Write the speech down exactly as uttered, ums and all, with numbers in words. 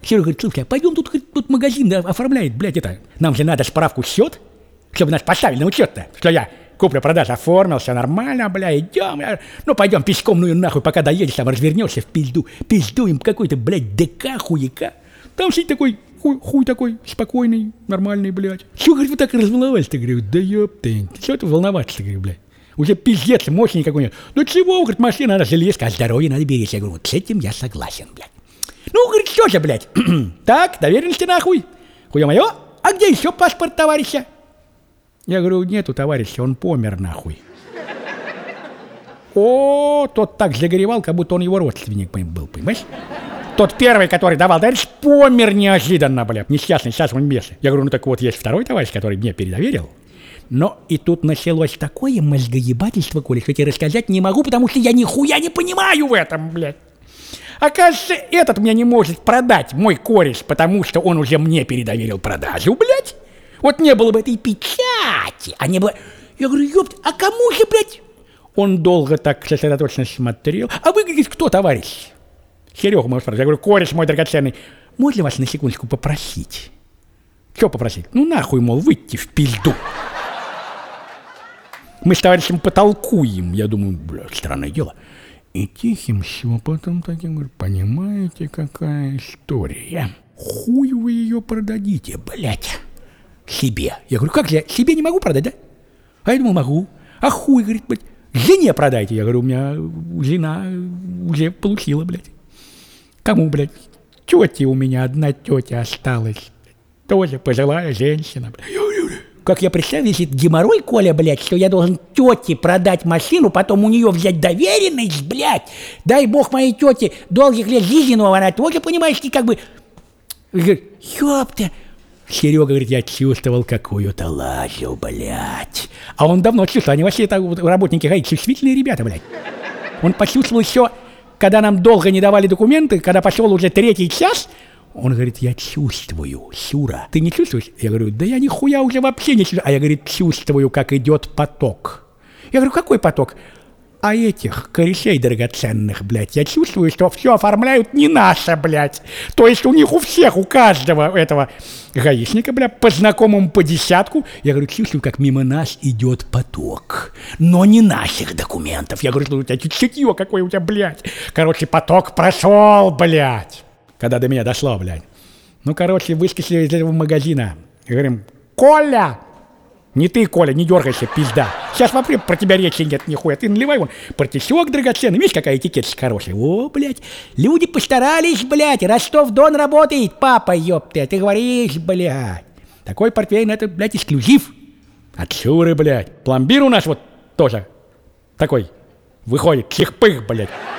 Серега говорит, слушай, а пойдем тут, тут магазин да, оформляет, блядь, это. Нам же надо справку счет, чтобы нас поставили на учет-то, что я купля-продажа оформил, все нормально, бля, идем. Ну, пойдем пешком, ну и нахуй, пока доедешь, там развернешься в пизду. Пиздуем какой-то, блядь, ДК, хуяка. Там сидит такой, хуй, хуй такой, спокойный, нормальный, блядь. Чего, говорит, вы так разволновались-то? Говорю, да ёпты, что ты волноваться-то, говорю, блядь. Уже пиздец, мощный какой-нибудь. Ну чего, говорит, машина, надо железка, а здоровье надо беречь. Я говорю, вот с этим я согласен, блядь. Ну, говорит, что же, блядь? Так, доверенности нахуй. Хуя мое, а где еще паспорт товарища? Я говорю, нету товарища, он помер, нахуй. О, тот так загоревал, как будто он его родственник был, понимаешь? Тот первый, который давал товарищ, помер неожиданно, блядь, несчастный, сейчас он бесы. Я говорю, ну так вот, есть второй товарищ, который мне передоверил. Но и тут началось такое мозгоебательство, Коля, что я тебе рассказать не могу, потому что я нихуя не понимаю в этом, блядь. Оказывается, этот мне не может продать, мой кореш, потому что он уже мне передоверил продажу, блядь. Вот не было бы этой печати, а не было... Я говорю, ёпт, а кому же, блядь? Он долго так сосредоточенно смотрел. А вы, говорите, кто, товарищ? Серега, мой спрашивает. Я говорю, кореш мой драгоценный, можно вас на секундочку попросить? Что попросить? Ну нахуй, мол, выйти в пизду. Мы с товарищем потолкуем. Я думаю, бля, странное дело. И тихим шепотом таким, говорю, понимаете, какая история? Хуй вы ее продадите, блядь, себе. Я говорю, как же, я себе не могу продать, да? А я думаю, могу. А хуй, говорит, блядь, жене продайте. Я говорю, у меня жена уже получила, блядь. Кому, блядь? Тете у меня одна тетя осталась. Тоже пожилая женщина, блядь. Как я представил, если геморрой, Коля, блядь, что я должен тете продать машину, потом у нее взять доверенность, блядь. Дай бог моей тете долгих лет жизненного, она тоже, понимаешь, ты как бы... Ёпта. Серега говорит, я чувствовал какую-то лажу, блядь. А он давно чувствовал, они вообще это работники ГАИ, чувствительные ребята, блядь. Он почувствовал еще, когда нам долго не давали документы, когда пошел уже третий час, он говорит, я чувствую, Сюра. Ты не чувствуешь? Я говорю, да я нихуя уже вообще не чувствую. А я, говорит, чувствую, как идет поток. Я говорю, какой поток? А этих корешей драгоценных, блядь, я чувствую, что все оформляют не наше, блядь. То есть у них у всех, у каждого этого гаишника, блядь, по знакомому по десятку. Я говорю, чувствую, как мимо нас идет поток, но не наших документов. Я говорю, у тебя чутье какое у тебя, блядь. Короче, поток прошел, блядь. Когда до меня дошло, блядь. Ну, короче, выскочили из этого магазина. И говорим, Коля! Не ты, Коля, не дергайся, пизда. Сейчас вообще про тебя речи нет нихуя. Ты наливай вон партисек драгоценный. Видишь, какая этикеточка хорошая? О, блядь. Люди постарались, блядь. Ростов-Дон работает, папа, ёпты. Ты говоришь, блядь. Такой портвейн, это, блядь, эксклюзив. От Шуры, блядь. Пломбир у нас вот тоже такой выходит. Чих-пых, блядь.